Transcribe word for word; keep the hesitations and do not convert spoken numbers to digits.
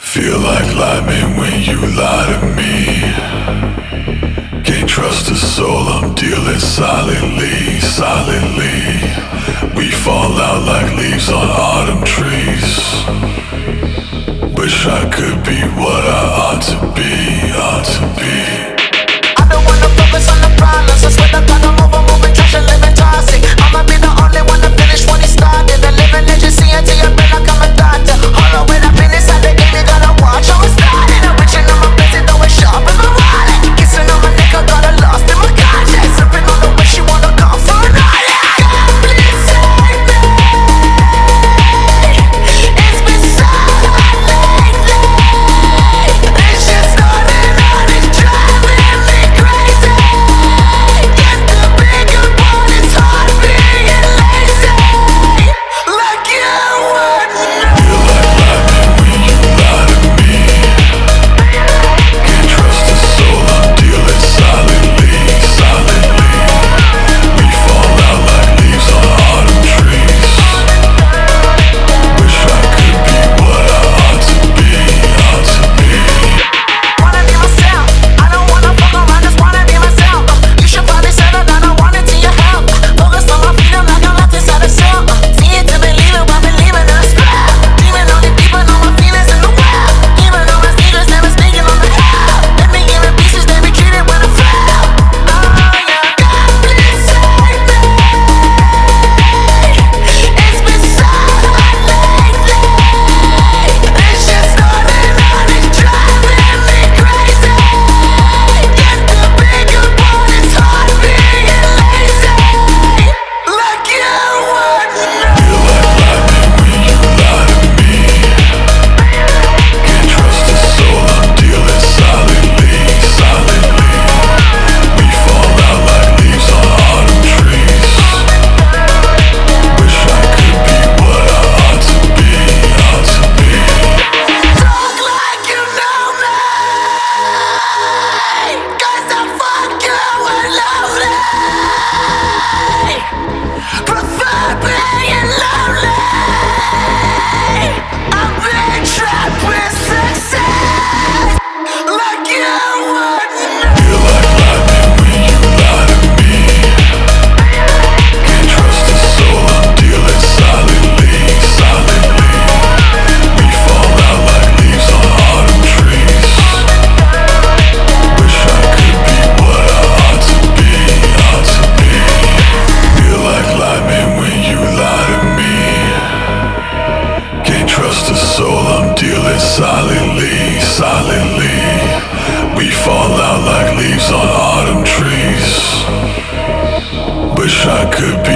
Feel like lightning when you lie to me. Can't trust a soul, I'm dealing silently, silently. We fall out like leaves on autumn trees. Wish I could be what I ought to be, ought to be. I don't wanna focus on the problems. I swear to God I'm over moving trash and living toxic. I'ma be the only one to finish when he started. The living legacy until you feel like I'm a doctor. Hold on, when I've been inside the game, you gotta watch how it started. I'm reaching on my blessing, though it's sharp as my wallet. Kissing on my neck, I got her lost in my conscience. Slipping on the way she wanna go for an island. God, please save me. It's been so hard lately. This shit's starting on, it's driving me crazy. Get the bigger part, it's hard being lazy. Like you would know. Feel like lightning when you lie to me. Can't trust a soul, I'm dealing silently, silently. We fall out like leaves on autumn trees. Wish I could be what I ought to be, ought to be. Wanna be myself, I don't wanna fuck around, just wanna be myself. Uh, You should probably settle down, I want it to your help. Focus on my freedom like I'm locked inside a cell. Uh, See it to believe it, while believing in a spell. Dreaming on the deep, I know my feelings in the well. Even though my speakers never speaking on the hell. Let me give it pieces, they retreated when I fell. Oh yeah, God please save me. It's been so hard lately. This shit's starting on, it's driving me crazy. Get the bigger part, it's hard being lazy. Like you would know. Feel like lightning when you lie to me. Can't trust a soul, I'm dealing silently, silently. We fall out like leaves on autumn trees. Wish I could be what I ought to be, ought to be. Talk like you know me. Cause I fuck you and lonely. Prefer being lonely. I've been trapped with success. Like you would know. Feel like lightning when you lie to me. Can't trust a soul, I'm dealing silently, silently. We fall out like leaves on autumn trees. Wish I could be what I ought to be, ought to be. Feel like lightning when you lie to me. Can't trust a soul, I'm dealing silently, silently. We fall out like leaves on autumn trees. Wish I could be